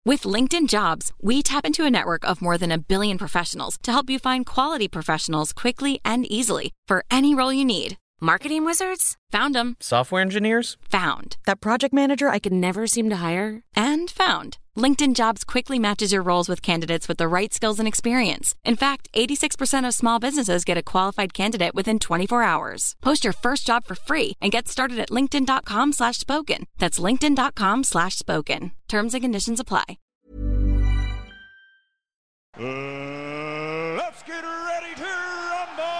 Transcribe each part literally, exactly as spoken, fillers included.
With LinkedIn Jobs, we tap into a network of more than a billion professionals to help you find quality professionals quickly and easily for any role you need. Marketing wizards? Found them. Software engineers? Found. That project manager I could never seem to hire? And found. LinkedIn Jobs quickly matches your roles with candidates with the right skills and experience. In fact, eighty-six percent of small businesses get a qualified candidate within twenty-four hours. Post your first job for free and get started at linkedin.com slash spoken. That's linkedin.com slash spoken. Terms and conditions apply. Uh, let's get ready to rumble!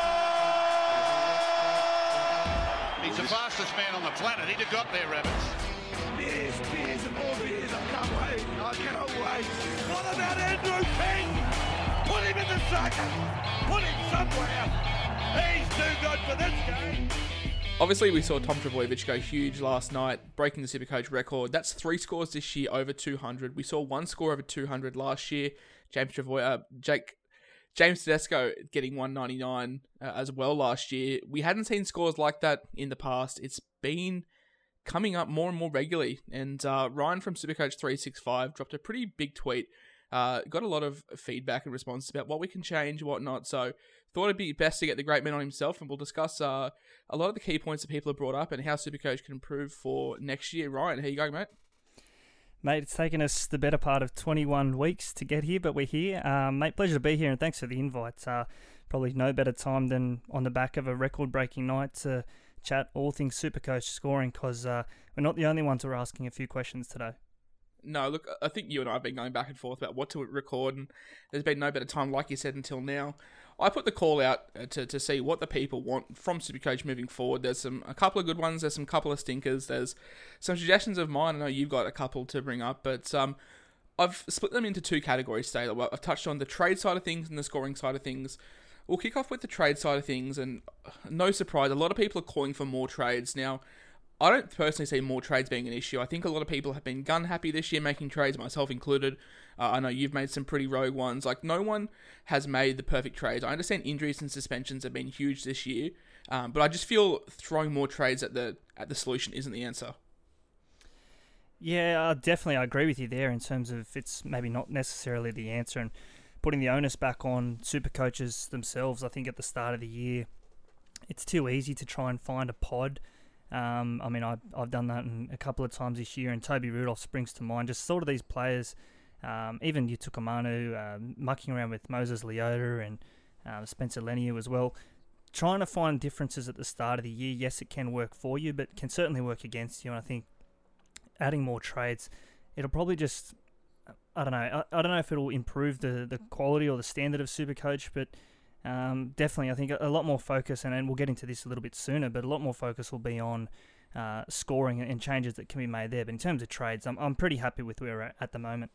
He's the fastest man on the planet. He'd have got there, Rabbits. Beers, beers, and more beers. I can't wait. I cannot wait. What about Andrew King? Put him in the second. Put him somewhere. He's too good for this game. Obviously, we saw Tom Trbojevic go huge last night, breaking the Supercoach record. That's three scores this year over two hundred. We saw one score over two hundred last year. James Travoy, uh, Jake, James Tedesco getting one ninety-nine uh, as well last year. We hadn't seen scores like that in the past. It's been coming up more and more regularly. And uh, Ryan from Supercoach three sixty-five dropped a pretty big tweet. Uh, got a lot of feedback and responses about what we can change, what not. So thought it'd be best to get the great man on himself, and we'll discuss uh, a lot of the key points that people have brought up and how Supercoach can improve for next year. Ryan, how you going, mate? Mate, it's taken us the better part of twenty-one weeks to get here, but we're here. Um, mate, pleasure to be here, and thanks for the invite. Uh, probably no better time than on the back of a record-breaking night to chat all things Supercoach scoring, because uh, we're not the only ones who are asking a few questions today. No, look, I think you and I have been going back and forth about what to record, and there's been no better time, like you said, until now. I put the call out to, to see what the people want from Supercoach moving forward. There's some a couple of good ones. There's some couple of stinkers. There's some suggestions of mine. I know you've got a couple to bring up, but um, I've split them into two categories today. I've touched on the trade side of things and the scoring side of things. We'll kick off with the trade side of things, and no surprise, a lot of people are calling for more trades. Now, I don't personally see more trades being an issue. I think a lot of people have been gun happy this year making trades, myself included. Uh, I know you've made some pretty rogue ones. Like, no one has made the perfect trades. I understand injuries and suspensions have been huge this year, um, but I just feel throwing more trades at the at the solution isn't the answer. Yeah, uh, definitely, I agree with you there in terms of it's maybe not necessarily the answer, and putting the onus back on super coaches themselves. I think at the start of the year, it's too easy to try and find a pod. Um, I mean, I, I've done that in a couple of times this year, and Toby Rudolph springs to mind. Just sort of these players, um, even Yutuka Manu, um, mucking around with Moses Leota and uh, Spencer Leniu as well. Trying to find differences at the start of the year. Yes, it can work for you, but can certainly work against you. And I think adding more trades, it'll probably just, I don't know, I, I don't know if it'll improve the, the quality or the standard of Supercoach, but Um, definitely, I think a, a lot more focus, and, and we'll get into this a little bit sooner, but a lot more focus will be on uh, scoring and changes that can be made there. But in terms of trades, I'm I'm pretty happy with where we're at at the moment.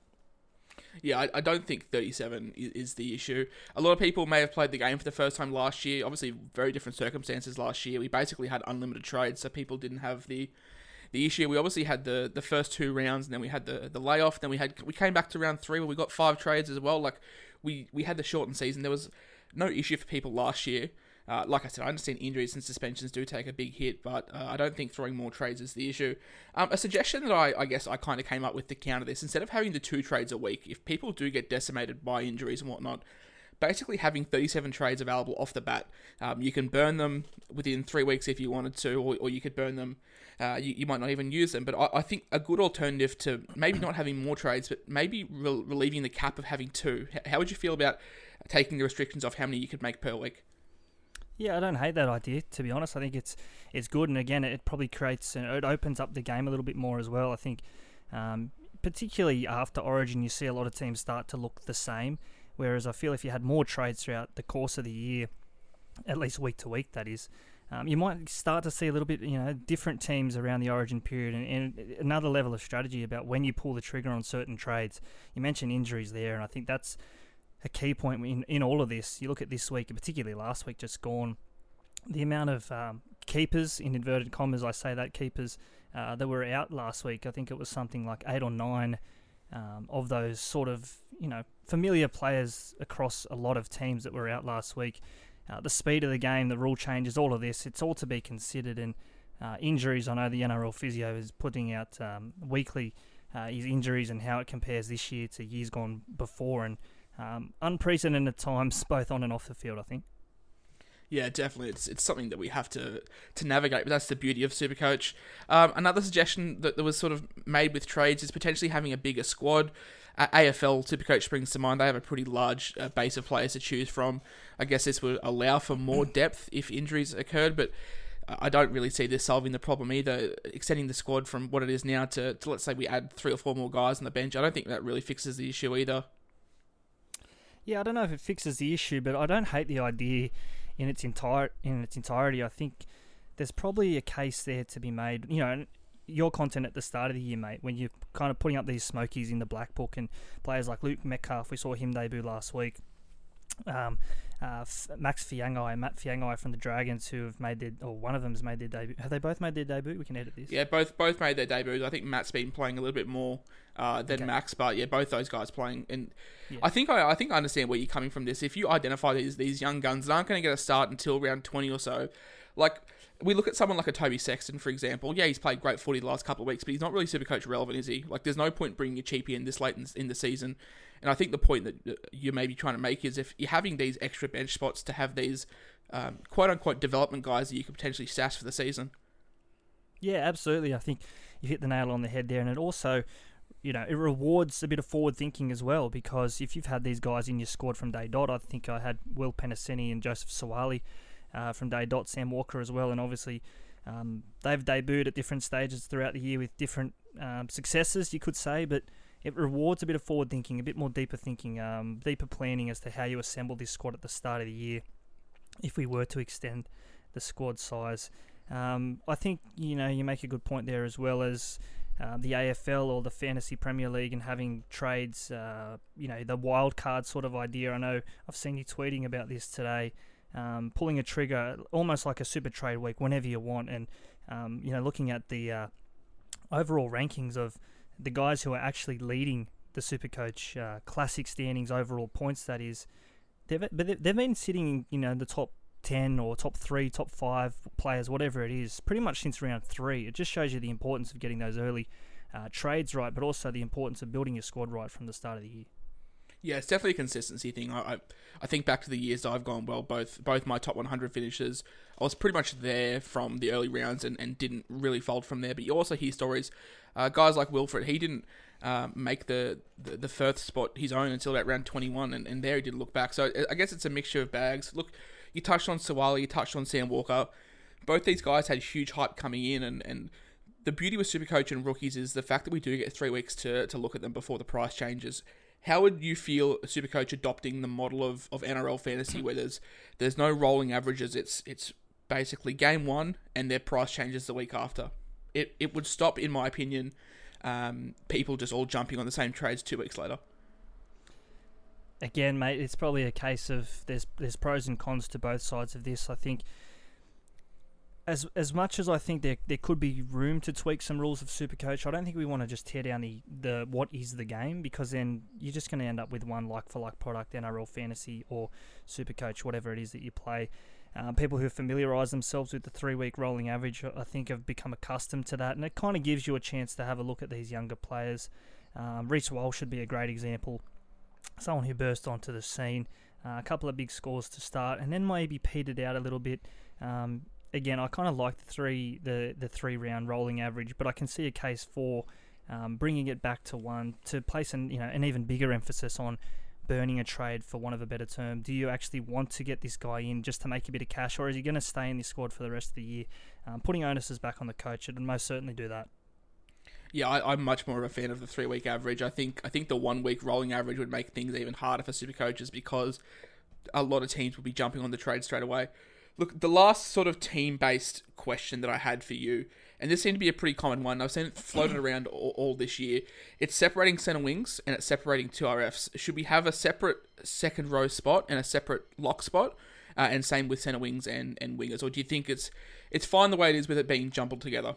Yeah, I, I don't think thirty-seven is, is the issue. A lot of people may have played the game for the first time last year. Obviously, very different circumstances last year. We basically had unlimited trades, so people didn't have the the issue. We obviously had the, the first two rounds, and then we had the, the layoff. Then we had we came back to round three where we got five trades as well. Like we, we had the shortened season. There was no issue for people last year. Uh, like I said, I understand injuries and suspensions do take a big hit, but uh, I don't think throwing more trades is the issue. Um, a suggestion that I, I guess I kind of came up with to counter this, instead of having the two trades a week, if people do get decimated by injuries and whatnot, basically having thirty-seven trades available off the bat. Um, you can burn them within three weeks if you wanted to, or, or you could burn them, uh, you, you might not even use them. But I, I think a good alternative to maybe not having more trades, but maybe re- relieving the cap of having two. How would you feel about taking the restrictions off how many you could make per week? Yeah, I don't hate that idea, to be honest. I think it's it's good, and again, it probably creates, it opens up the game a little bit more as well. I think, um, particularly after Origin, you see a lot of teams start to look the same, whereas I feel if you had more trades throughout the course of the year, at least week to week, that is, um, you might start to see a little bit, you know, different teams around the Origin period, and, and another level of strategy about when you pull the trigger on certain trades. You mentioned injuries there, and I think that's a key point in, in all of this. You look at this week, and particularly last week just gone, the amount of um, keepers, in inverted commas, I say that, keepers uh, that were out last week. I think it was something like eight or nine um, of those sort of, you know, familiar players across a lot of teams that were out last week. Uh, the speed of the game, the rule changes, all of this, it's all to be considered. And uh, injuries, I know the N R L physio is putting out um, weekly uh, his injuries and how it compares this year to years gone before, and um, unprecedented times both on and off the field, I think. Yeah, definitely. It's it's something that we have to to navigate, but that's the beauty of Supercoach. Um, another suggestion that, that was sort of made with trades is potentially having a bigger squad. Uh, A F L Supercoach springs to mind. They have a pretty large uh, base of players to choose from. I guess this would allow for more depth if injuries occurred, but I don't really see this solving the problem either. Extending the squad from what it is now to, to let's say we add three or four more guys on the bench, I don't think that really fixes the issue either. Yeah, I don't know if it fixes the issue, but I don't hate the idea in its entire in its entirety. I think there's probably a case there to be made. You know, your content at the start of the year, mate, when you're kind of putting up these smokies in the black book, and players like Luke Metcalf, we saw him debut last week. Um, uh, F- Max Fiangai, Matt Fiangai from the Dragons, who have made their, or one of them has made their debut. Have they both made their debut? We can edit this. Yeah, both both made their debuts. I think Matt's been playing a little bit more uh, than Okay. Max, but yeah, both those guys playing. And Yeah. I think I, I think I understand where you're coming from this. If you identify these these young guns that aren't going to get a start until round twenty or so, like we look at someone like a Toby Sexton, for example. Yeah, he's played great footy the last couple of weeks, but he's not really Supercoach relevant, is he? Like, there's no point bringing a cheapie in this late in, in the season. And I think the point that you may be trying to make is if you're having these extra bench spots to have these um, quote-unquote development guys that you could potentially stash for the season. Yeah, absolutely. I think you hit the nail on the head there, and it also, you know, it rewards a bit of forward thinking as well, because if you've had these guys in your squad from day dot, I think I had Will Penasini and Joseph Sawali uh, from day dot, Sam Walker as well, and obviously um, they've debuted at different stages throughout the year with different um, successes, you could say, but it rewards a bit of forward thinking, a bit more deeper thinking, um, deeper planning as to how you assemble this squad at the start of the year if we were to extend the squad size. Um, I think, you know, you make a good point there, as well as uh, the A F L or the Fantasy Premier League and having trades, uh, you know, the wild card sort of idea. I know I've seen you tweeting about this today, um, pulling a trigger almost like a super trade week whenever you want, and, um, you know, looking at the uh, overall rankings of the guys who are actually leading the Supercoach uh, Classic standings, overall points, that is, they've, but they've been sitting, you know, in the top ten or top three, top five players, whatever it is, pretty much since round three. It just shows you the importance of getting those early uh, trades right, but also the importance of building your squad right from the start of the year. Yeah, it's definitely a consistency thing. I, I I think back to the years I've gone well, both both my top one hundred finishes, I was pretty much there from the early rounds and, and didn't really fold from there. But you also hear stories, uh, guys like Wilfred, he didn't uh, make the, the, the Firth spot his own until about round twenty-one, and, and there he did look back. So I guess it's a mixture of bags. Look, you touched on Sawali, you touched on Sam Walker. Both these guys had huge hype coming in, and, and the beauty with Supercoach and rookies is the fact that we do get three weeks to, to look at them before the price changes. How would you feel Supercoach adopting the model of, of N R L fantasy where there's there's no rolling averages? It's it's basically game one and their price changes the week after. It it would stop, in my opinion, um, people just all jumping on the same trades two weeks later. Again, mate, it's probably a case of there's there's pros and cons to both sides of this. I think as as much as I think there there could be room to tweak some rules of Supercoach, I don't think we want to just tear down the, the what is the game, because then you're just going to end up with one like for like product, N R L fantasy or Supercoach, whatever it is that you play. Um, people who have familiarised themselves with the three-week rolling average, I think, have become accustomed to that, and it kind of gives you a chance to have a look at these younger players. Um, Reece Walsh should be a great example. Someone who burst onto the scene, uh, a couple of big scores to start, and then maybe petered out a little bit. Um, again, I kind of like the three the, the three round rolling average, but I can see a case for um, bringing it back to one to place an you know an even bigger emphasis on burning a trade, for want of a better term. Do you actually want to get this guy in just to make a bit of cash, or is he going to stay in this squad for the rest of the year? Um, putting onus is back on the coach, it would most certainly do that. Yeah, I, I'm much more of a fan of the three-week average. I think I think the one-week rolling average would make things even harder for Supercoaches because a lot of teams will be jumping on the trade straight away. Look, the last sort of team-based question that I had for you, and this seemed to be a pretty common one, I've seen it floated around all, all this year, it's separating centre wings and it's separating two R Fs. Should we have a separate second row spot and a separate lock spot? Uh, and same with centre wings and, and wingers? Or do you think it's it's fine the way it is with it being jumbled together?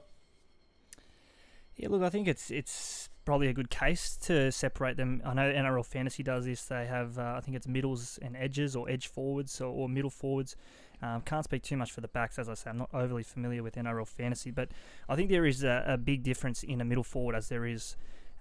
Yeah, look, I think it's it's probably a good case to separate them. I know N R L Fantasy does this. They have, uh, I think it's middles and edges, or edge forwards, or, or middle forwards. Um, can't speak too much for the backs, as I say. I'm not overly familiar with N R L Fantasy, but I think there is a, a big difference in a middle forward as there is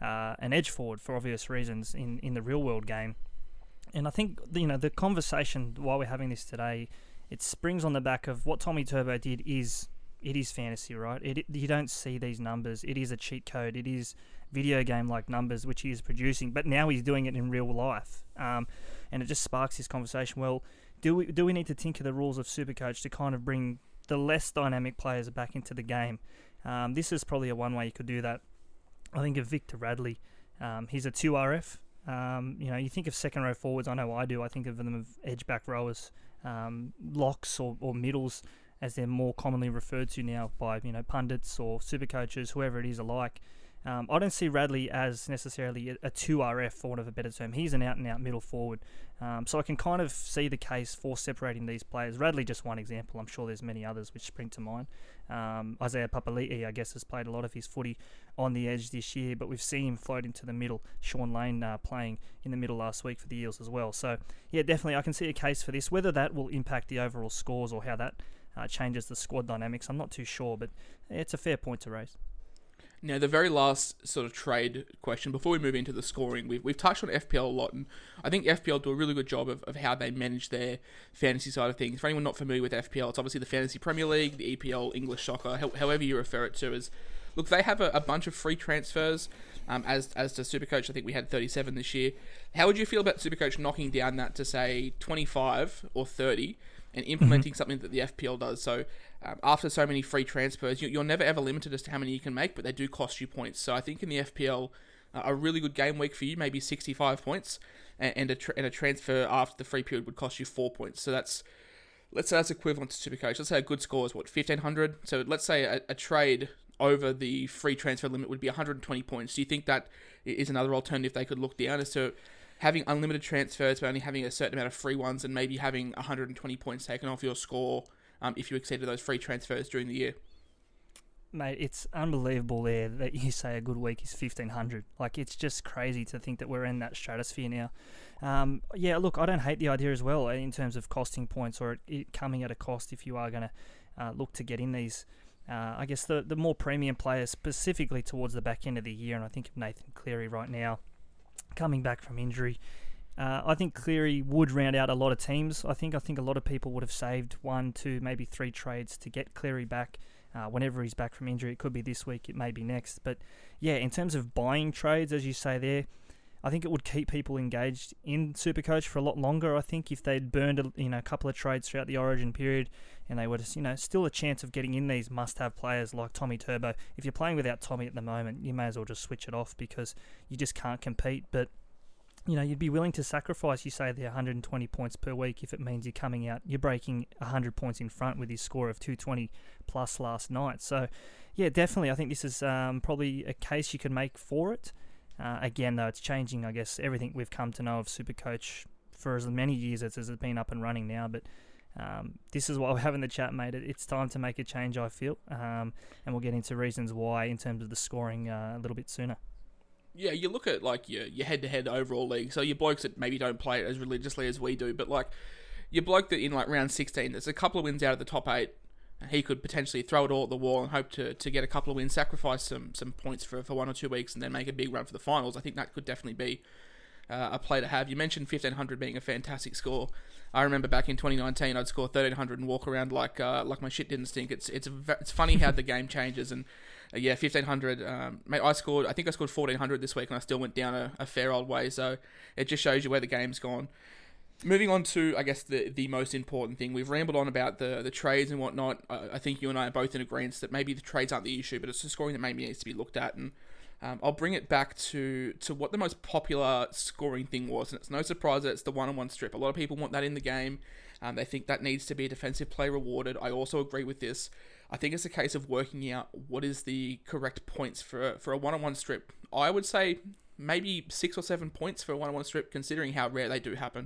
uh, an edge forward for obvious reasons in, in the real world game. And I think, you know, the conversation while we're having this today, it springs on the back of what Tommy Turbo did is, it is fantasy, right? It, it you don't see these numbers. It is a cheat code. It is video game-like numbers which he is producing, but now he's doing it in real life. Um, and it just sparks this conversation. Well, do we do we need to tinker the rules of Supercoach to kind of bring the less dynamic players back into the game? Um, this is probably a one way you could do that. I think of Victor Radley. Um, he's a two R F. Um, you know, you think of second row forwards. I know I do. I think of them as edge back rowers, um, locks or, or middles, as they're more commonly referred to now by, you know, pundits or super coaches, whoever it is alike. Um, I don't see Radley as necessarily a, a two R F, for want of a better term. He's an out-and-out middle forward. Um, so I can kind of see the case for separating these players. Radley, just one example. I'm sure there's many others which spring to mind. Um, Isaiah Papali'i, I guess, has played a lot of his footy on the edge this year, but we've seen him float into the middle. Sean Lane uh, playing in the middle last week for the Eels as well. So, yeah, definitely I can see a case for this. Whether that will impact the overall scores or how that uh, changes the squad dynamics, I'm not too sure, but it's a fair point to raise. Now, the very last sort of trade question, before we move into the scoring, we've, we've touched on F P L a lot, and I think F P L do a really good job of, of how they manage their fantasy side of things. For anyone not familiar with F P L, it's obviously the Fantasy Premier League, the E P L, English Soccer, ho- however you refer it to. As Look, they have a, a bunch of free transfers, um, as as to Supercoach. I think we had thirty-seven this year. How would you feel about Supercoach knocking down that to, say, twenty-five or thirty, and implementing mm-hmm. something that the F P L does? So um, after so many free transfers, you, you're never ever limited as to how many you can make, but they do cost you points. So I think in the F P L, uh, a really good game week for you, maybe sixty-five points, and, and, a, tra- and a transfer after the free period would cost you four points. So that's, let's say that's equivalent to Supercoach. Let's say a good score is, what, fifteen hundred? So let's say a, a trade over the free transfer limit would be one hundred twenty points. Do you think that is another alternative they could look down, as to having unlimited transfers but only having a certain amount of free ones, and maybe having one hundred twenty points taken off your score um, if you exceeded those free transfers during the year? Mate, it's unbelievable there that you say a good week is fifteen hundred. Like, it's just crazy to think that we're in that stratosphere now. Um, yeah, look, I don't hate the idea as well in terms of costing points, or it, it coming at a cost if you are going to uh, look to get in these. Uh, I guess the, the more premium players, specifically towards the back end of the year, and I think of Nathan Cleary right now, coming back from injury. Uh, I think Cleary would round out a lot of teams. I think I think a lot of people would have saved one, two, maybe three trades to get Cleary back uh, whenever he's back from injury. It could be this week, it may be next. But yeah, in terms of buying trades, as you say there, I think it would keep people engaged in Supercoach for a lot longer. I think if they'd burned a, you know, a couple of trades throughout the Origin period, and they were just, you know, still a chance of getting in these must-have players like Tommy Turbo. If you're playing without Tommy at the moment, you may as well just switch it off, because you just can't compete. But you know, you'd be willing to sacrifice, you say, the one hundred twenty points per week if it means you're coming out, you're breaking one hundred points in front with his score of two twenty plus last night. So, yeah, definitely, I think this is um, probably a case you can make for it. Uh, again, though, it's changing, I guess, everything we've come to know of Supercoach for as many years as it's been up and running now. But um, this is why we're having the chat, mate. It's time to make a change, I feel. Um, and we'll get into reasons why in terms of the scoring uh, a little bit sooner. Yeah, you look at, like, your, your head-to-head overall league, so your blokes that maybe don't play it as religiously as we do, but, like, your bloke that in, like, round sixteen, there's a couple of wins out of the top eight, he could potentially throw it all at the wall and hope to, to get a couple of wins, sacrifice some some points for, for one or two weeks, and then make a big run for the finals. I think that could definitely be uh, a play to have. You mentioned fifteen hundred being a fantastic score. I remember back in twenty nineteen, I'd score thirteen hundred and walk around like uh, like my shit didn't stink. It's it's it's funny how the game changes, and uh, yeah, fifteen hundred. Um, mate, I scored. I think I scored fourteen hundred this week, and I still went down a, a fair old way. So it just shows you where the game's gone. Moving on to, I guess, the, the most important thing. We've rambled on about the, the trades and whatnot. I, I think you and I are both in agreement that maybe the trades aren't the issue, but it's the scoring that maybe needs to be looked at. And um, I'll bring it back to, to what the most popular scoring thing was. And it's no surprise that it's the one-on-one strip. A lot of people want that in the game. Um, they think that needs to be a defensive play rewarded. I also agree with this. I think it's a case of working out what is the correct points for, for a one-on-one strip. I would say maybe six or seven points for a one-on-one strip, considering how rare they do happen.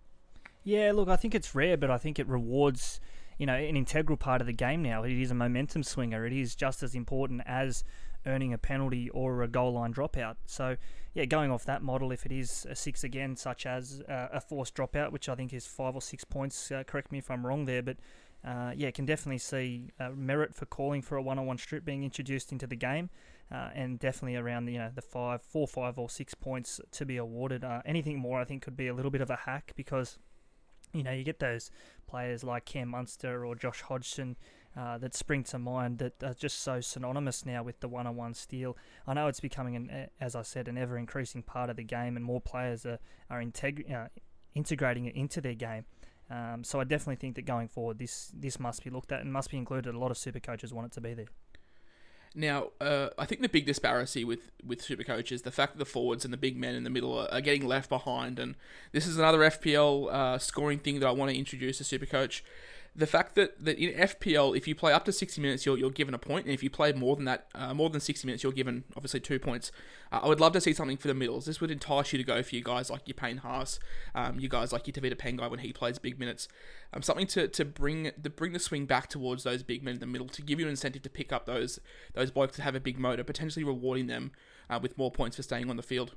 Yeah, look, I think it's rare, but I think it rewards, you know, an integral part of the game now. It is a momentum swinger. It is just as important as earning a penalty or a goal line dropout. So, yeah, going off that model, if it is a six again, such as uh, a forced dropout, which I think is five or six points, uh, correct me if I'm wrong there, but uh, yeah, can definitely see uh, merit for calling for a one-on-one strip being introduced into the game. uh, and definitely around the, you know the five, four, five, or six points to be awarded. Uh, anything more, I think, could be a little bit of a hack because you know you get those players like Cam Munster or Josh Hodgson uh, that spring to mind that are just so synonymous now with the one-on-one steal. I know it's becoming, an, as I said, an ever-increasing part of the game, and more players are are integ- uh, integrating it into their game. Um, so I definitely think that going forward, this this must be looked at and must be included. A lot of super coaches want it to be there. Now, uh, I think the big disparity with, with Supercoach is the fact that the forwards and the big men in the middle are, are getting left behind, and this is another F P L uh, scoring thing that I want to introduce to Supercoach. The fact that, that in F P L, if you play up to sixty minutes, you're, you're given a point, and if you play more than that, uh, more than sixty minutes, you're given, obviously, two points. Uh, I would love to see something for the middles. This would entice you to go for you guys like your Payne Haas, um, you guys like your Tavita Pengai when he plays big minutes. Um, something to, to bring to bring the swing back towards those big men in the middle, to give you an incentive to pick up those those blokes that have a big motor, potentially rewarding them uh, with more points for staying on the field.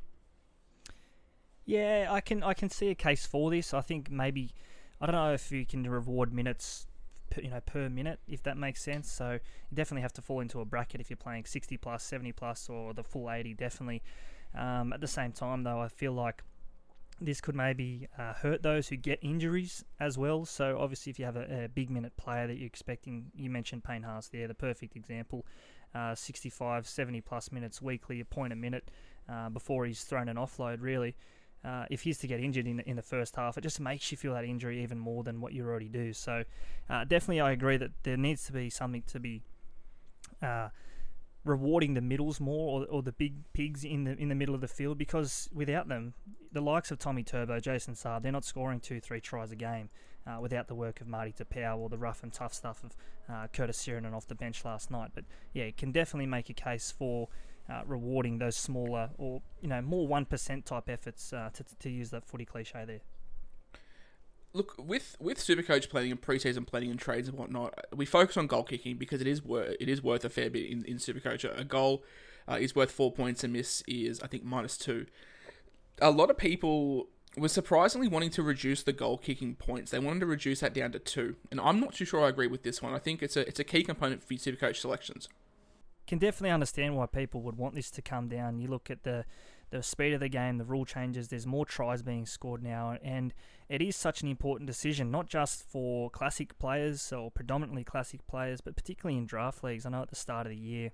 Yeah, I can I can see a case for this. I think maybe, I don't know if you can reward minutes per, you know, per minute, if that makes sense. So you definitely have to fall into a bracket if you're playing sixty plus, seventy plus, or the full eighty, definitely. Um, at the same time, though, I feel like this could maybe uh, hurt those who get injuries as well. So obviously if you have a, a big minute player that you're expecting, you mentioned Payne Haas there, the perfect example, uh, sixty-five, seventy plus minutes weekly, a point a minute uh, before he's thrown an offload, really. Uh, if he's to get injured in, in the first half, it just makes you feel that injury even more than what you already do. So uh, definitely I agree that there needs to be something to be uh, rewarding the middles more, or, or the big pigs in the in the middle of the field, because without them, the likes of Tommy Turbo, Jason Saab, they're not scoring two, three tries a game uh, without the work of Marty Tapau or the rough and tough stuff of uh, Curtis Sirenan off the bench last night. But yeah, it can definitely make a case for Uh, rewarding those smaller, or you know, more one percent type efforts, uh, to to use that footy cliche there. Look, with with Supercoach planning and preseason planning and trades and whatnot, we focus on goal kicking because it is worth it is worth a fair bit in, in Supercoach. A goal uh, is worth four points, a miss is, I think, minus two. A lot of people were surprisingly wanting to reduce the goal kicking points. They wanted to reduce that down to two, and I'm not too sure I agree with this one. I think it's a it's a key component for Supercoach selections. Can definitely understand why people would want this to come down. You look at the the speed of the game, the rule changes, there's more tries being scored now, and it is such an important decision, not just for classic players or predominantly classic players, but particularly in draft leagues. I know at the start of the year,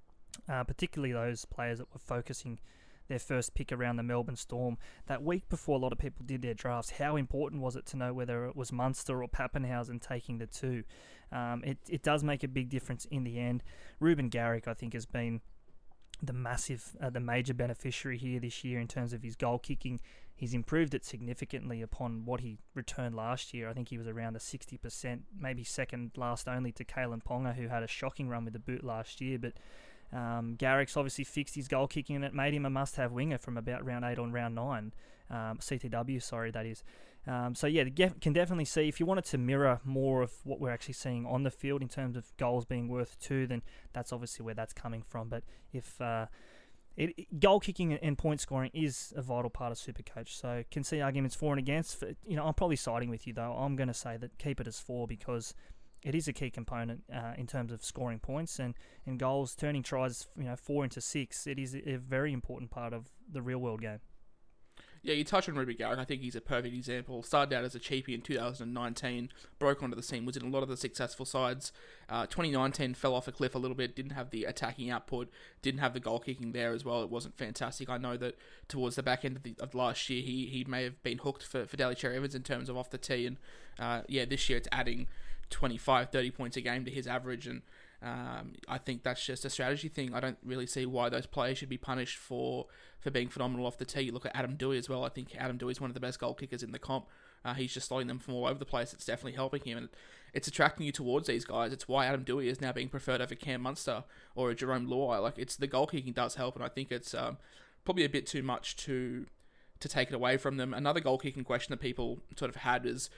uh, particularly those players that were focusing their first pick around the Melbourne Storm, that week before a lot of people did their drafts, how important was it to know whether it was Munster or Pappenhausen taking the two? Um, it, it does make a big difference in the end. Ruben Garrick, I think, has been the massive, uh, the major beneficiary here this year in terms of his goal kicking. He's improved it significantly upon what he returned last year. I think he was around the sixty percent, maybe second last only to Kalen Ponga, who had a shocking run with the boot last year. But um, Garrick's obviously fixed his goal kicking, and it made him a must-have winger from about round eight on round nine. Um, C T W, sorry, that is. Um, so yeah, can definitely see, if you wanted to mirror more of what we're actually seeing on the field in terms of goals being worth two, then that's obviously where that's coming from. But if uh, it, it, goal kicking and point scoring is a vital part of Supercoach, so can see arguments for and against. For, you know, I'm probably siding with you though. I'm going to say that keep it as four, because it is a key component uh, in terms of scoring points and, and goals, turning tries, you know, four into six. It is a very important part of the real world game. Yeah, you touch on Ruben Garrick. I think he's a perfect example. Started out as a cheapie in two thousand nineteen, broke onto the scene, was in a lot of the successful sides. Uh, twenty nineteen fell off a cliff a little bit, didn't have the attacking output, didn't have the goal kicking there as well. It wasn't fantastic. I know that towards the back end of, the, of last year, he he may have been hooked for, for Daly Cherry Evans in terms of off the tee. And uh, yeah, this year it's adding twenty-five, thirty points a game to his average, and Um, I think that's just a strategy thing. I don't really see why those players should be punished for, for being phenomenal off the tee. You look at Adam Dewey as well. I think Adam Dewey is one of the best goal kickers in the comp. Uh, he's just slowing them from all over the place. It's definitely helping him, and it's attracting you towards these guys. It's why Adam Dewey is now being preferred over Cam Munster or a Jerome Luai. Like, it's the goal kicking does help, and I think it's um, probably a bit too much to to take it away from them. Another goal kicking question that people sort of had is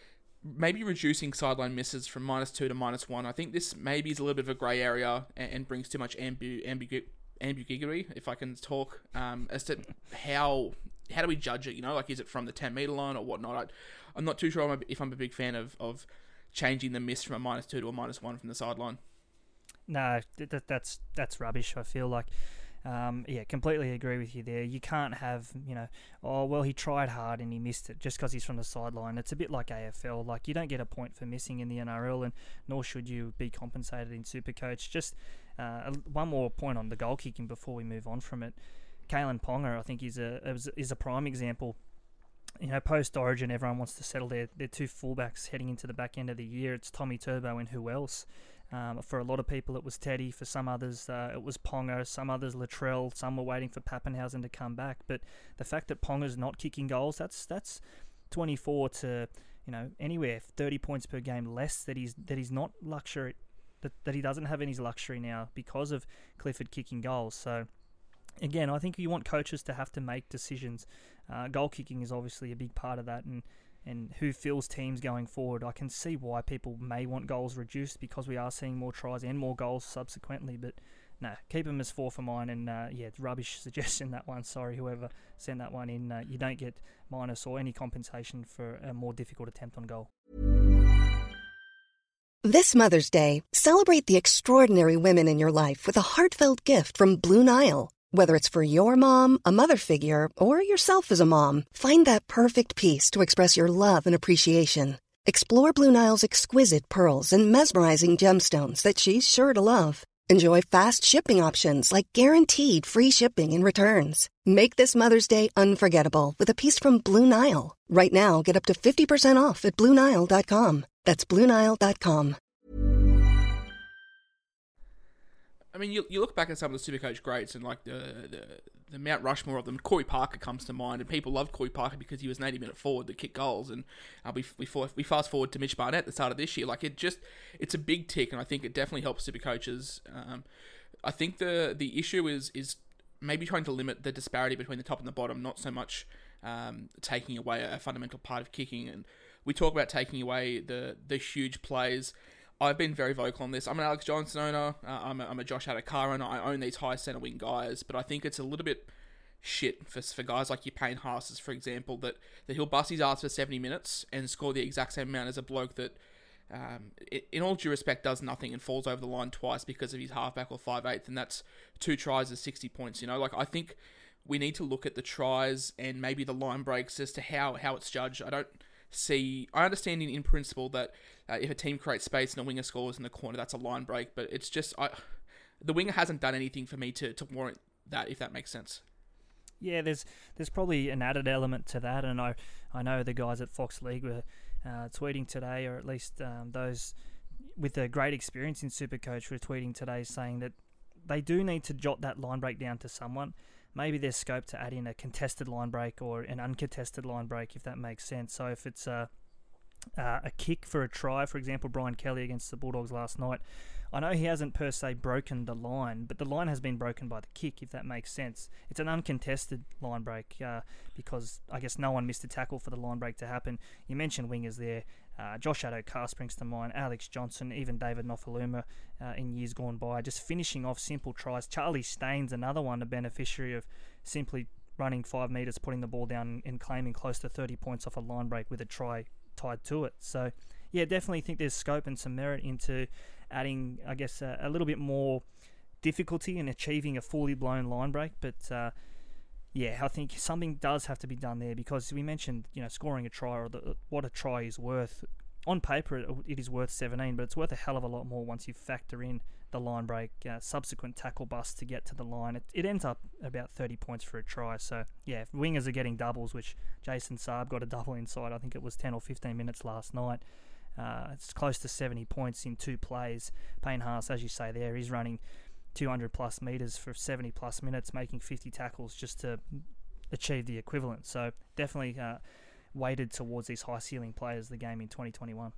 maybe reducing sideline misses from minus two to minus one. I think this maybe is a little bit of a grey area and, and brings too much ambu, ambigu, ambiguity, if I can talk, um, as to how how do we judge it? You know, like, is it from the ten metre line or whatnot? I, I'm not too sure I'm a, if I'm a big fan of, of changing the miss from a minus two to a minus one from the sideline. no, that, that's that's rubbish. I feel like, um, yeah, completely agree with you there. You can't have, you know, oh well, he tried hard and he missed it just because he's from the sideline. It's a bit like A F L. Like, you don't get a point for missing in the N R L, and nor should you be compensated in Supercoach. Just uh, one more point on the goal kicking before we move on from it. Kalen Ponga, I think, is a is a prime example. You know, post-Origin, everyone wants to settle their, their two fullbacks heading into the back end of the year. It's Tommy Turbo and who else? Um, for a lot of people, it was Teddy. For some others, uh, it was Ponga. Some others, Latrell. Some were waiting for Pappenhausen to come back. But the fact that Ponga's not kicking goals, that's that's twenty-four to, you know, anywhere thirty points per game less that he's that he's not luxury, that, that he doesn't have in his luxury now because of Clifford kicking goals. So, again, I think you want coaches to have to make decisions. Uh, goal kicking is obviously a big part of that, and and who fills teams going forward. I can see why people may want goals reduced because we are seeing more tries and more goals subsequently, but no, keep them as four for mine, and uh, yeah, it's rubbish suggestion, that one. Sorry, whoever sent that one in. Uh, you don't get minus or any compensation for a more difficult attempt on goal. This Mother's Day, celebrate the extraordinary women in your life with a heartfelt gift from Blue Nile. Whether it's for your mom, a mother figure, or yourself as a mom, find that perfect piece to express your love and appreciation. Explore Blue Nile's exquisite pearls and mesmerizing gemstones that she's sure to love. Enjoy fast shipping options like guaranteed free shipping and returns. Make this Mother's Day unforgettable with a piece from Blue Nile. Right now, get up to fifty percent off at Blue Nile dot com. That's Blue Nile dot com. I mean, you you look back at some of the Supercoach greats and like the, the the Mount Rushmore of them. Corey Parker comes to mind, and people loved Corey Parker because he was an eighty-minute forward that kicked goals. And uh, we we we fast forward to Mitch Barnett at the start of this year. Like, it just it's a big tick, and I think it definitely helps Supercoaches. Um, I think the the issue is is maybe trying to limit the disparity between the top and the bottom, not so much um, taking away a fundamental part of kicking. And we talk about taking away the the huge plays. I've been very vocal on this. I'm an Alex Johnson owner. Uh, I'm, a, I'm a Josh Adokar owner. I own these high centre wing guys, but I think it's a little bit shit for, for guys like your Payne Haas's, for example, that, that he'll bust his ass for seventy minutes and score the exact same amount as a bloke that, um, in all due respect, does nothing and falls over the line twice because of his halfback or five-eighth, and that's two tries as sixty points. You know, like, I think we need to look at the tries and maybe the line breaks as to how, how it's judged. I don't see... I understand in, in principle that uh, if a team creates space and a winger scores in the corner, that's a line break, but it's just... I, the winger hasn't done anything for me to, to warrant that, if that makes sense. Yeah, there's there's probably an added element to that, and I, I know the guys at Fox League were uh, tweeting today, or at least um, those with a great experience in Supercoach were tweeting today saying that they do need to jot that line break down to someone. Maybe there's scope to add in a contested line break or an uncontested line break, if that makes sense. So if it's a, uh, a kick for a try, for example, Brian Kelly against the Bulldogs last night, I know he hasn't per se broken the line, but the line has been broken by the kick, if that makes sense. It's an uncontested line break uh, because I guess no one missed a tackle for the line break to happen. You mentioned wingers there. Uh, Josh Adokar springs to mind, Alex Johnson, even David Nofaluma uh, in years gone by, just finishing off simple tries. Charlie Staines, another one, a beneficiary of simply running five metres, putting the ball down and claiming close to thirty points off a line break with a try tied to it. So, yeah, definitely think there's scope and some merit into adding, I guess, a, a little bit more difficulty in achieving a fully blown line break. But, uh, yeah, I think something does have to be done there because we mentioned, you know, scoring a try or the, what a try is worth. On paper, it, it is worth seventeen, but it's worth a hell of a lot more once you factor in the line break, uh, subsequent tackle bust to get to the line. It, it ends up about thirty points for a try. So, yeah, if wingers are getting doubles, which Jason Saab got a double inside, I think it was ten or fifteen minutes last night. Uh, it's close to seventy points in two plays. Payne Haas, as you say there, he's running two hundred plus metres for seventy plus minutes, making fifty tackles just to achieve the equivalent. So definitely uh, weighted towards these high ceiling players the game in twenty twenty-one.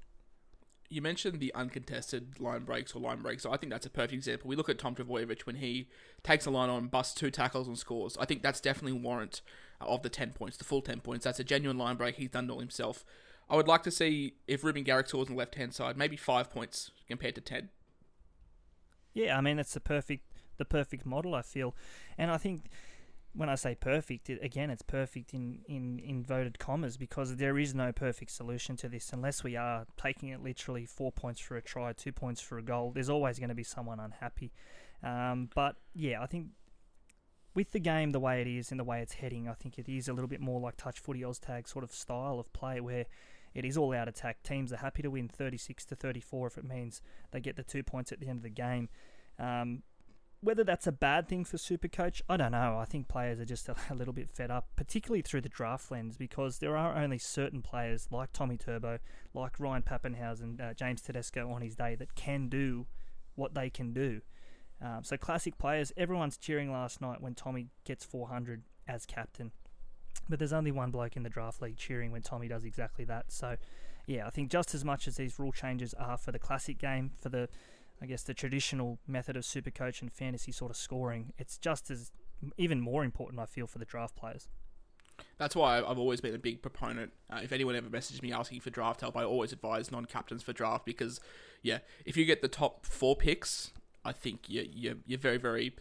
You mentioned the uncontested line breaks or line breaks. So I think that's a perfect example. We look at Tom Trbojevic when he takes a line on, busts two tackles and scores. I think that's definitely warrant of the ten points, the full ten points. That's a genuine line break. He's done it all himself. I would like to see if Ruben Garrick scores on the left-hand side, maybe five points compared to ten. Yeah, I mean, it's the perfect the perfect model, I feel. And I think when I say perfect, it, again, it's perfect in, in inverted commas, because there is no perfect solution to this unless we are taking it literally four points for a try, two points for a goal. There's always going to be someone unhappy. Um, but, yeah, I think with the game the way it is and the way it's heading, I think it is a little bit more like touch footy Oztag sort of style of play, where it is all out attack. Teams are happy to win thirty-six to thirty-four if it means they get the two points at the end of the game. Um, whether that's a bad thing for Supercoach, I don't know. I think players are just a, a little bit fed up, particularly through the draft lens, because there are only certain players like Tommy Turbo, like Ryan Pappenhausen, uh, James Tedesco on his day that can do what they can do. Um, so classic players, everyone's cheering last night when Tommy gets four hundred as captain. But there's only one bloke in the draft league cheering when Tommy does exactly that. So, yeah, I think just as much as these rule changes are for the classic game, for the, I guess, the traditional method of Supercoach and fantasy sort of scoring, it's just as, even more important, I feel, for the draft players. That's why I've always been a big proponent. Uh, if anyone ever messages me asking for draft help, I always advise non-captains for draft because, yeah, if you get the top four picks, I think you're, you're, you're very, very...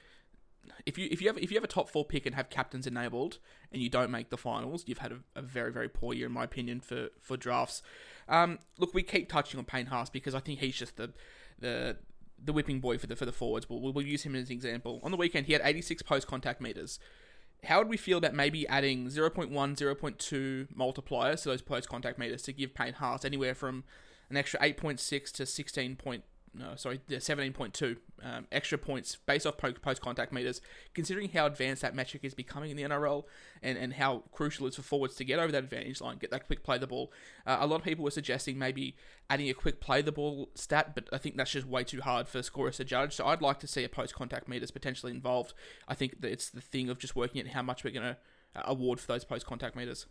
If you if you have if you have a top four pick and have captains enabled and you don't make the finals, you've had a, a very very poor year in my opinion for for drafts. Um, look, we keep touching on Payne Haas because I think he's just the the the whipping boy for the for the forwards. We'll we'll use him as an example. On the weekend, he had eighty-six post contact meters. How would we feel about maybe adding zero point one, zero point two multipliers to those post contact meters to give Payne Haas anywhere from an extra eight point six to sixteen point No, sorry, seventeen point two um, extra points based off post-contact meters, considering how advanced that metric is becoming in the N R L and, and how crucial it is for forwards to get over that advantage line, get that quick play the ball. Uh, a lot of people were suggesting maybe adding a quick play the ball stat, but I think that's just way too hard for scorers to judge, so I'd like to see a post-contact meters potentially involved. I think that it's the thing of just working at how much we're going to uh, award for those post-contact meters.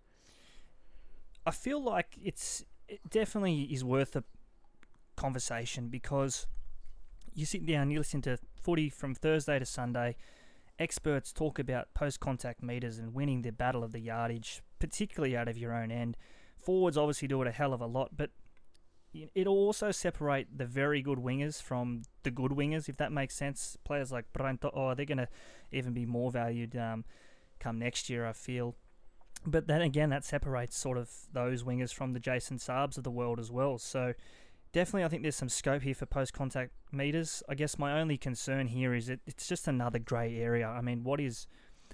I feel like it's it definitely is worth a conversation because you sit down, you listen to footy from Thursday to Sunday, experts talk about post-contact meters and winning the battle of the yardage, particularly out of your own end. Forwards obviously do it a hell of a lot, but it'll also separate the very good wingers from the good wingers, if that makes sense. Players like Branto, oh, they're going to even be more valued um, come next year, I feel. But then again, that separates sort of those wingers from the Jason Saabs of the world as well. So definitely, I think there's some scope here for post-contact meters. I guess my only concern here is that it's just another grey area. I mean, what is...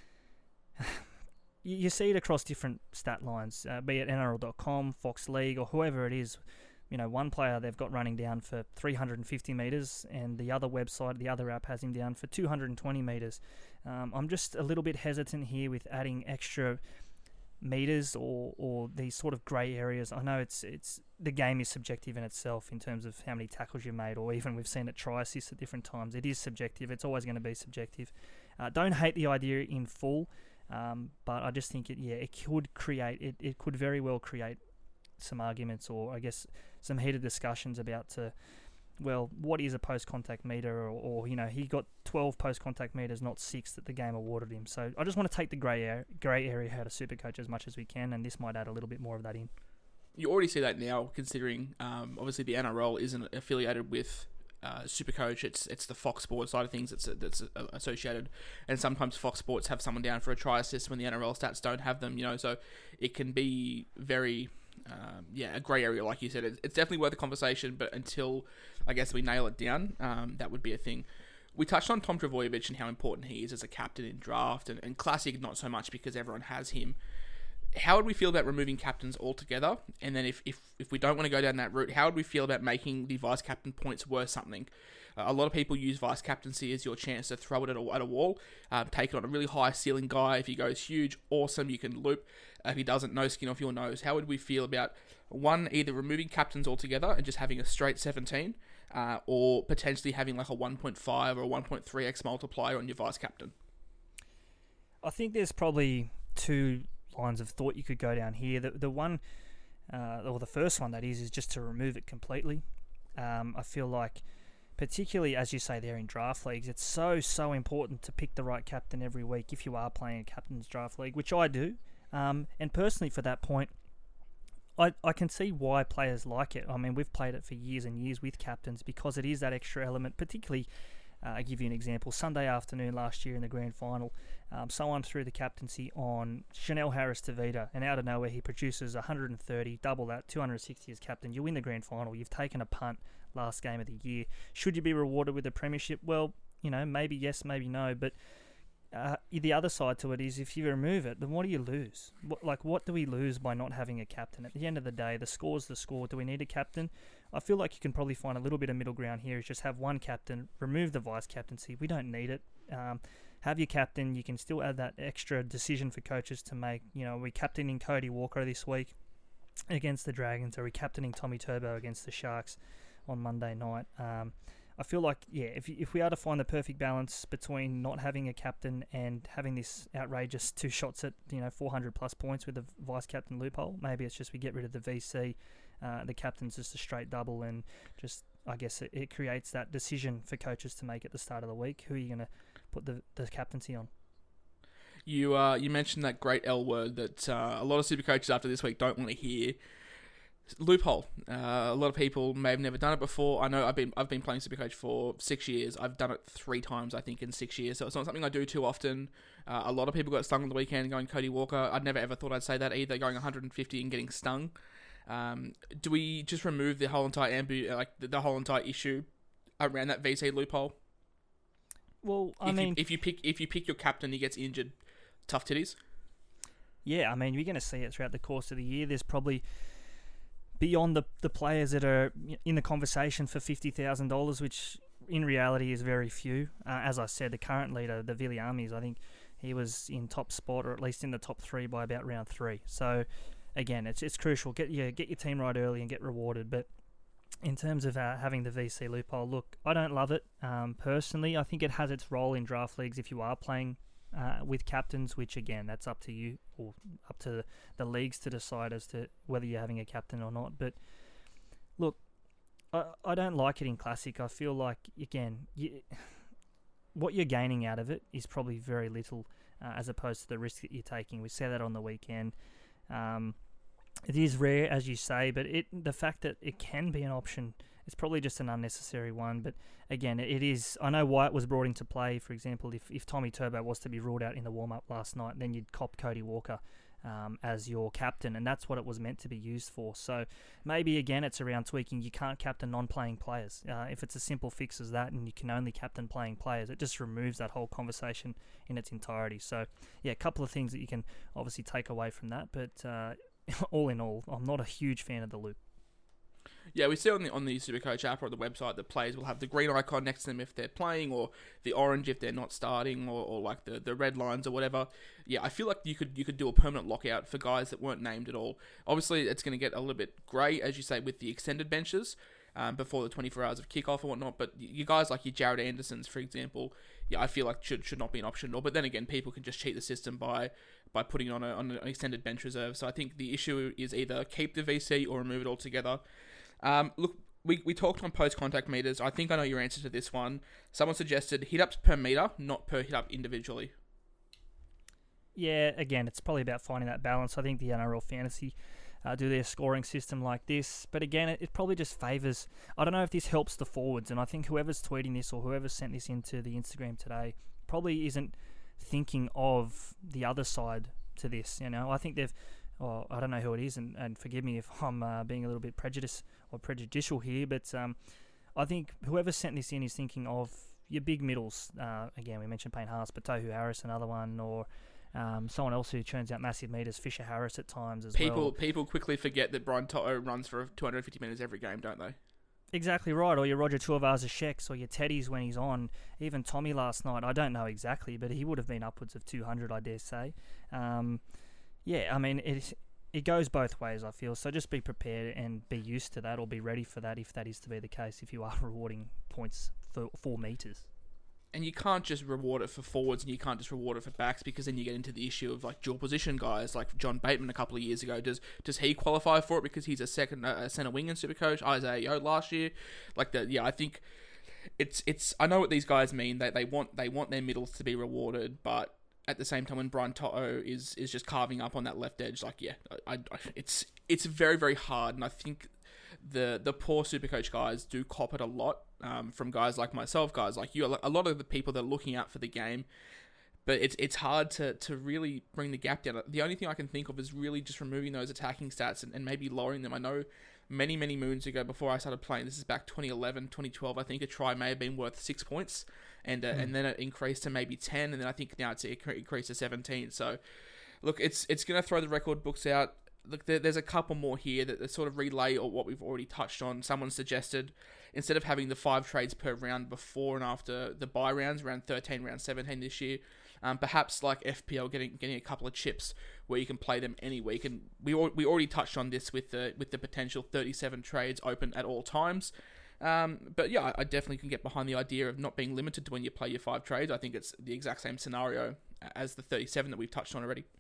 you see it across different stat lines, uh, be it N R L dot com, Fox League, or whoever it is. You know, one player they've got running down for three hundred fifty metres, and the other website, the other app, has him down for two hundred twenty metres. Um, I'm just a little bit hesitant here with adding extra meters or or these sort of grey areas. I know it's it's the game is subjective in itself in terms of how many tackles you made, or even we've seen it try assists at different times. It is subjective. It's always going to be subjective. Uh, don't hate the idea in full, um, but I just think it yeah it could create it it could very well create some arguments, or I guess some heated discussions about to well, what is a post-contact meter, or, or you know, he got twelve post-contact meters, not six that the game awarded him. So I just want to take the grey area, grey area out of Supercoach as much as we can, and this might add a little bit more of that in. You already see that now, considering um, obviously the N R L isn't affiliated with uh, Supercoach. It's it's the Fox Sports side of things that's that's associated, and sometimes Fox Sports have someone down for a try assist when the N R L stats don't have them. You know, so it can be very. Um, yeah, a grey area, like you said. It's, it's definitely worth a conversation, but until, I guess, we nail it down, um, that would be a thing. We touched on Tom Trbojevic and how important he is as a captain in draft, and, and Classic not so much because everyone has him. How would we feel about removing captains altogether? And then if, if, if we don't want to go down that route, how would we feel about making the vice-captain points worth something? Uh, a lot of people use vice-captaincy as your chance to throw it at a, at a wall, um, take it on a really high-ceiling guy. If he goes huge, awesome, you can loop. Uh, if he doesn't, no skin off your nose. How would we feel about, one, either removing captains altogether and just having a straight seventeen, uh, or potentially having like a one point five or one point three x multiplier on your vice-captain? I think there's probably two lines of thought you could go down here. The the one, uh, or the first one that is, is just to remove it completely. Um, I feel like, particularly as you say there in draft leagues, it's so, so important to pick the right captain every week if you are playing a captain's draft league, which I do. Um, and personally, for that point, I, I can see why players like it. I mean, we've played it for years and years with captains because it is that extra element, particularly Uh, I'll give you an example. Sunday afternoon last year in the grand final, um, someone threw the captaincy on Chanel Harris-Tavita, and out of nowhere he produces one hundred thirty, double that, two hundred sixty as captain. You win the grand final. You've taken a punt last game of the year. Should you be rewarded with a premiership? Well, you know, maybe yes, maybe no, but uh, the other side to it is if you remove it, then what do you lose? What, like, what do we lose by not having a captain? At the end of the day, the score's the score. Do we need a captain? I feel like you can probably find a little bit of middle ground here is just have one captain, remove the vice-captaincy. We don't need it. Um, have your captain. You can still add that extra decision for coaches to make. You know, are we captaining Cody Walker this week against the Dragons? Are we captaining Tommy Turbo against the Sharks on Monday night? Um, I feel like, yeah, if if we are to find the perfect balance between not having a captain and having this outrageous two shots at, you know, four hundred plus points with the vice-captain loophole, maybe it's just we get rid of the V C, uh, the captain's just a straight double, and just, I guess, it, it creates that decision for coaches to make at the start of the week. Who are you going to put the, the captaincy on? You uh, you mentioned that great L word that uh, a lot of super coaches after this week don't want to hear. Loophole. Uh, a lot of people may have never done it before. I know I've been I've been playing Supercoach for six years. I've done it three times, I think, in six years. So it's not something I do too often. Uh, a lot of people got stung on the weekend going Cody Walker. I'd never ever thought I'd say that either, going one hundred fifty and getting stung. Um, do we just remove the whole entire ambu- like the, the whole entire issue around that V C loophole? Well, I if mean, you, if you pick if you pick your captain, he gets injured. Tough titties. Yeah, I mean, you're going to see it throughout the course of the year. There's probably, beyond the the players that are in the conversation for fifty thousand dollars, which in reality is very few. Uh, as I said, the current leader, the Viliamis, I think he was in top spot, or at least in the top three by about round three. So again, it's it's crucial. Get your get your team right early and get rewarded. But in terms of uh, having the V C loophole, look, I don't love it um, personally. I think it has its role in draft leagues if you are playing Uh, with captains, which again, that's up to you or up to the leagues to decide as to whether you're having a captain or not. But look, I, I don't like it in Classic. I feel like, again, you, what you're gaining out of it is probably very little uh, as opposed to the risk that you're taking. We said that on the weekend. Um, it is rare, as you say, but it the fact that it can be an option, it's probably just an unnecessary one. But again, it is. I know why it was brought into play. For example, if, if Tommy Turbo was to be ruled out in the warm-up last night, then you'd cop Cody Walker um, as your captain, and that's what it was meant to be used for. So maybe, again, it's around tweaking. You can't captain non-playing players. Uh, if it's a simple fix as that and you can only captain playing players, it just removes that whole conversation in its entirety. So, yeah, a couple of things that you can obviously take away from that. But uh, all in all, I'm not a huge fan of the loop. Yeah, we see on the on the Supercoach app or the website that players will have the green icon next to them if they're playing, or the orange if they're not starting, or, or like the, the red lines or whatever. Yeah, I feel like you could you could do a permanent lockout for guys that weren't named at all. Obviously, it's going to get a little bit grey, as you say, with the extended benches um, before the twenty-four hours of kickoff and whatnot. But you guys like your Jared Andersons, for example, yeah, I feel like should should not be an option at all. But then again, people can just cheat the system by by putting on a on an extended bench reserve. So I think the issue is either keep the V C or remove it altogether. Um, look, we, we talked on post-contact meters. I think I know your answer to this one. Someone suggested hit-ups per meter, not per hit-up individually. Yeah, again, it's probably about finding that balance. I think the N R L Fantasy uh, do their scoring system like this. But again, it, it probably just favours... I don't know if this helps the forwards, and I think whoever's tweeting this or whoever sent this into the Instagram today probably isn't thinking of the other side to this. You know, I think they've... Well, I don't know who it is, and, and forgive me if I'm uh, being a little bit prejudiced or prejudicial here, but um, I think whoever sent this in is thinking of your big middles. Uh, again, we mentioned Payne Haas, but Tohu Harris, another one, or um, someone else who churns out massive meters, Fisher Harris at times as people, well. People quickly forget that Brian Toto runs for two hundred fifty meters every game, don't they? Exactly right, or your Roger Tuivasa-Sheck, or your Teddy's when he's on. Even Tommy last night, I don't know exactly, but he would have been upwards of two hundred, I dare say. Um, Yeah, I mean, it it goes both ways, I feel. So just be prepared and be used to that, or be ready for that if that is to be the case, if you are rewarding points for four metres. And you can't just reward it for forwards, and you can't just reward it for backs, because then you get into the issue of like dual position guys, like John Bateman a couple of years ago. Does does he qualify for it because he's a second uh, centre wing in Supercoach? Isaiah Yeo last year, like that. Yeah, I think it's it's. I know what these guys mean. They they want they want their middles to be rewarded, but at the same time when Brian To'o is is just carving up on that left edge, like yeah, I, I, it's it's very very hard, and I think the the poor Supercoach guys do cop it a lot um, from guys like myself, guys like you, a lot of the people that are looking out for the game. But it's it's hard to, to really bring the gap down. The only thing I can think of is really just removing those attacking stats and, and maybe lowering them. I know many, many moons ago, before I started playing, this is back twenty eleven, twenty twelve, I think a try may have been worth six points. And uh, mm. and then it increased to maybe ten, and then I think now it's increased to seventeen. So, look, it's it's going to throw the record books out. Look, there, there's a couple more here that, that sort of relay or what we've already touched on. Someone suggested, instead of having the five trades per round before and after the bye rounds, round thirteen, round seventeen this year, Um, perhaps like F P L getting getting a couple of chips where you can play them any week, and we we already touched on this with the with the potential thirty-seven trades open at all times. Um, but yeah, I, I definitely can get behind the idea of not being limited to when you play your five trades. I think it's the exact same scenario as the thirty-seven that we've touched on already.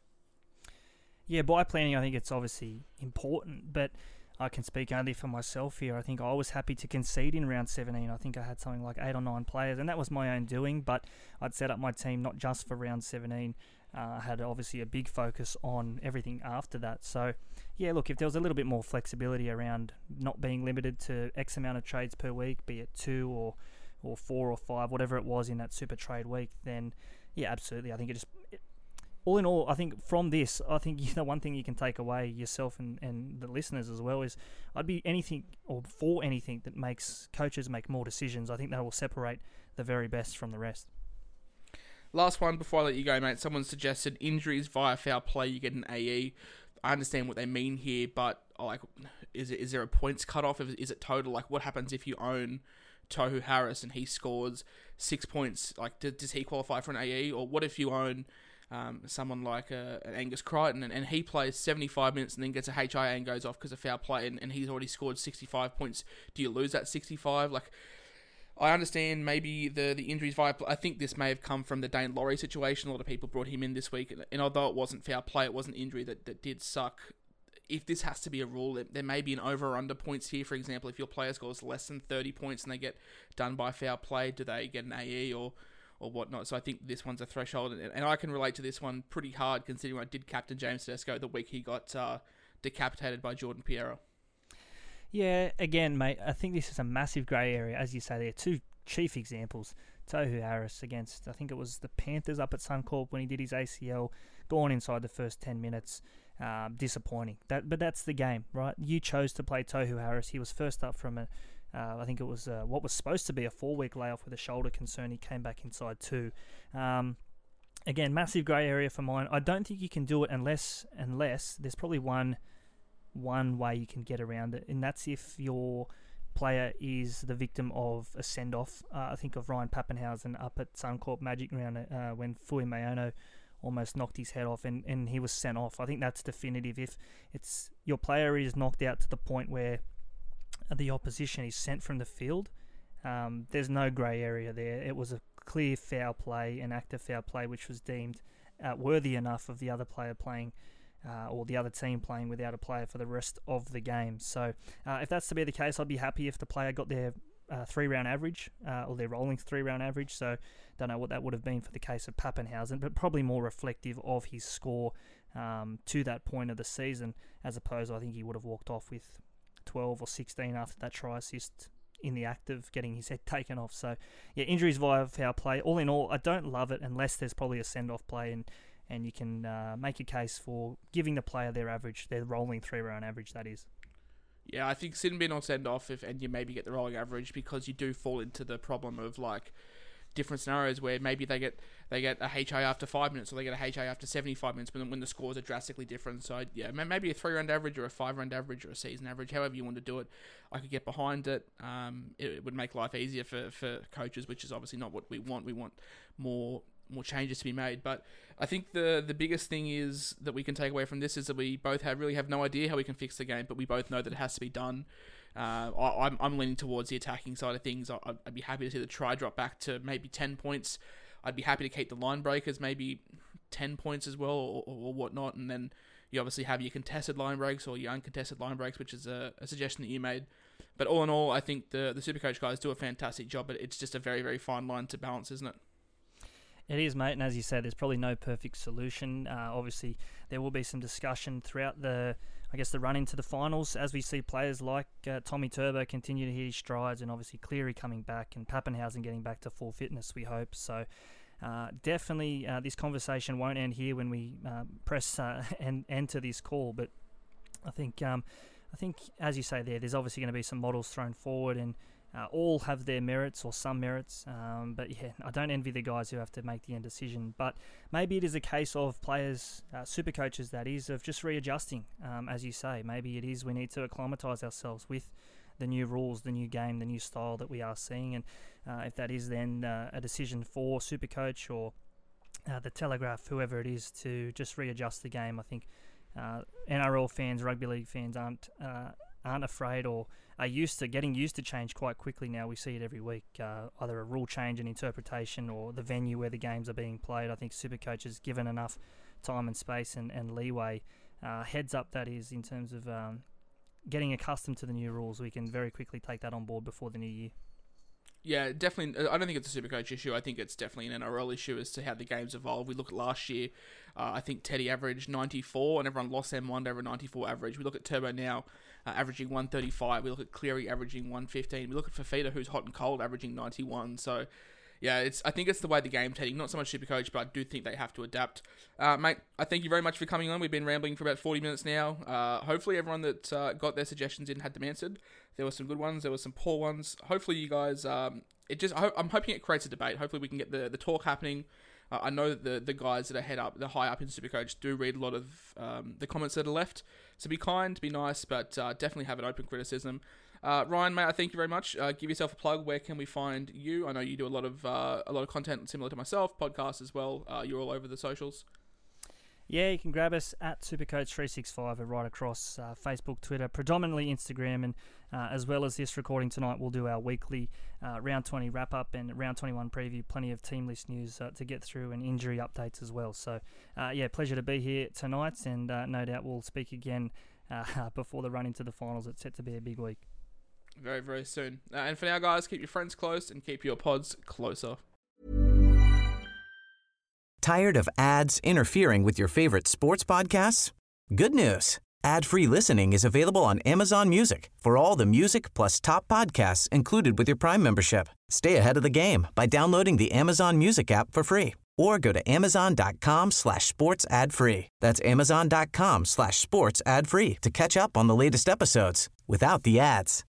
Yeah, buy planning, I think it's obviously important, but I can speak only for myself here. I think I was happy to concede in round seventeen. I think I had something like eight or nine players, and that was my own doing, but I'd set up my team not just for round seventeen. Uh, I had obviously a big focus on everything after that. So, yeah, look, if there was a little bit more flexibility around not being limited to X amount of trades per week, be it two or, or four or five, whatever it was in that super trade week, then, yeah, absolutely. I think it just... It, all in all, I think from this, I think you know one thing you can take away yourself and, and the listeners as well is I'd be anything or for anything that makes coaches make more decisions. I think that will separate the very best from the rest. Last one before I let you go, mate. Someone suggested injuries via foul play, you get an A E. I understand what they mean here, but like, is it is there a points cutoff? Is it total? Like, what happens if you own Tohu Harris and he scores six points? Like, does he qualify for an A E? Or what if you own Um, someone like uh, Angus Crichton, and, and he plays seventy-five minutes and then gets a H I A and goes off because of foul play, and, and he's already scored sixty-five points. Do you lose that sixty-five? Like, I understand maybe the, the injuries via... I think this may have come from the Dane Laurie situation. A lot of people brought him in this week, and, and although it wasn't foul play, it wasn't injury that, that did suck. If this has to be a rule, there may be an over or under points here. For example, if your player scores less than thirty points and they get done by foul play, do they get an A E or... or whatnot. So I think this one's a threshold, and, and I can relate to this one pretty hard considering I did captain James Tedesco the week he got uh, decapitated by Jordan Piero. Yeah, again, mate, I think this is a massive grey area. As you say, there are two chief examples. Tohu Harris against, I think it was the Panthers up at Suncorp when he did his A C L, gone inside the first ten minutes. Um, disappointing. That, But that's the game, right? You chose to play Tohu Harris. He was first up from a Uh, I think it was uh, what was supposed to be a four-week layoff with a shoulder concern. He came back inside two. Um, again, massive grey area for mine. I don't think you can do it unless unless there's probably one one way you can get around it, and that's if your player is the victim of a send-off. Uh, I think of Ryan Pappenhausen up at Suncorp Magic Round uh, when Fui Mayono almost knocked his head off and, and he was sent off. I think that's definitive. If it's your player is knocked out to the point where the opposition is sent from the field, um, there's no grey area there. It was a clear foul play, an active foul play, which was deemed uh, worthy enough of the other player playing uh, or the other team playing without a player for the rest of the game. So uh, if that's to be the case, I'd be happy if the player got their uh, three-round average uh, or their rolling three-round average. So don't know what that would have been for the case of Pappenhausen, but probably more reflective of his score um, to that point of the season, as opposed I think he would have walked off with twelve or sixteen after that try assist in the act of getting his head taken off. So, yeah, injuries via foul play. All in all, I don't love it unless there's probably a send-off play and, and you can uh, make a case for giving the player their average, their rolling three-round average, that is. Yeah, I think sin bin or send-off, if and you maybe get the rolling average because you do fall into the problem of, like, different scenarios where maybe they get they get a H A after five minutes or they get a H A after seventy-five minutes when, when the scores are drastically different. So, yeah, maybe a three-round average or a five-round average or a season average, however you want to do it, I could get behind it. Um, it, it would make life easier for, for coaches, which is obviously not what we want. We want more more changes to be made. But I think the the biggest thing is that we can take away from this is that we both have really have no idea how we can fix the game, but we both know that it has to be done. Uh, I, I'm, I'm leaning towards the attacking side of things. I, I'd be happy to see the try drop back to maybe ten points. I'd be happy to keep the line breakers maybe ten points as well or, or whatnot. And then you obviously have your contested line breaks or your uncontested line breaks, which is a, a suggestion that you made. But all in all, I think the, the Supercoach guys do a fantastic job, but it's just a very, very fine line to balance, isn't it? It is, mate, and as you said, there's probably no perfect solution. Uh, obviously, there will be some discussion throughout the, I guess, the run into the finals as we see players like uh, Tommy Turbo continue to hit his strides, and obviously Cleary coming back and Pappenhausen getting back to full fitness, we hope. So uh, definitely uh, this conversation won't end here when we uh, press uh, and enter this call, but I think, um, I think as you say there, there's obviously going to be some models thrown forward, and Uh, all have their merits or some merits, um, but yeah, I don't envy the guys who have to make the end decision. But maybe it is a case of players, uh, super coaches that is, of just readjusting, um, as you say. Maybe it is we need to acclimatise ourselves with the new rules, the new game, the new style that we are seeing. And uh, if that is then uh, a decision for Supercoach or uh, the Telegraph, whoever it is, to just readjust the game, I think uh, N R L fans, rugby league fans aren't uh, aren't afraid or are used to getting used to change quite quickly now. We see it every week, uh, either a rule change in interpretation or the venue where the games are being played. I think Supercoach is given enough time and space and, and leeway, uh, heads up that is, in terms of um, getting accustomed to the new rules. We can very quickly take that on board before the new year. Yeah, definitely. I don't think it's a Supercoach issue. I think it's definitely an N R L issue as to how the games evolve. We look at last year, uh, I think Teddy averaged ninety-four and everyone lost M one to over ninety-four average. We look at Turbo now uh, averaging one thirty-five. We look at Cleary averaging one fifteen. We look at Fafita, who's hot and cold, averaging ninety-one. So, yeah, it's. I think it's the way the game's heading. Not so much Supercoach, but I do think they have to adapt. Uh, mate, I thank you very much for coming on. We've been rambling for about forty minutes now. Uh, hopefully everyone that uh, got their suggestions in had them answered. There were some good ones. There were some poor ones. Hopefully you guys... Um, it just. I hope, I'm hoping it creates a debate. Hopefully we can get the, the talk happening. Uh, I know that the, the guys that are head up, the high up in Supercoach, do read a lot of um, the comments that are left. So be kind, be nice, but uh, definitely have an open criticism. Uh, Ryan, mate, I thank you very much. Uh, give yourself a plug. Where can we find you? I know you do a lot of uh, a lot of content similar to myself, podcasts as well. Uh, you're all over the socials. Yeah, you can grab us at Supercoach three sixty-five and right across uh, Facebook, Twitter, predominantly Instagram, and uh, as well as this recording tonight, we'll do our weekly uh, Round twenty wrap-up and Round twenty-one preview. Plenty of team list news uh, to get through and injury updates as well. So, uh, yeah, pleasure to be here tonight, and uh, no doubt we'll speak again uh, before the run into the finals. It's set to be a big week. Very, very soon. Uh, and for now, guys, keep your friends close and keep your pods closer. Tired of ads interfering with your favorite sports podcasts? Good news. Ad-free listening is available on Amazon Music for all the music plus top podcasts included with your Prime membership. Stay ahead of the game by downloading the Amazon Music app for free or go to amazon.com slash sports ad free. That's amazon.com slash sports ad free to catch up on the latest episodes without the ads.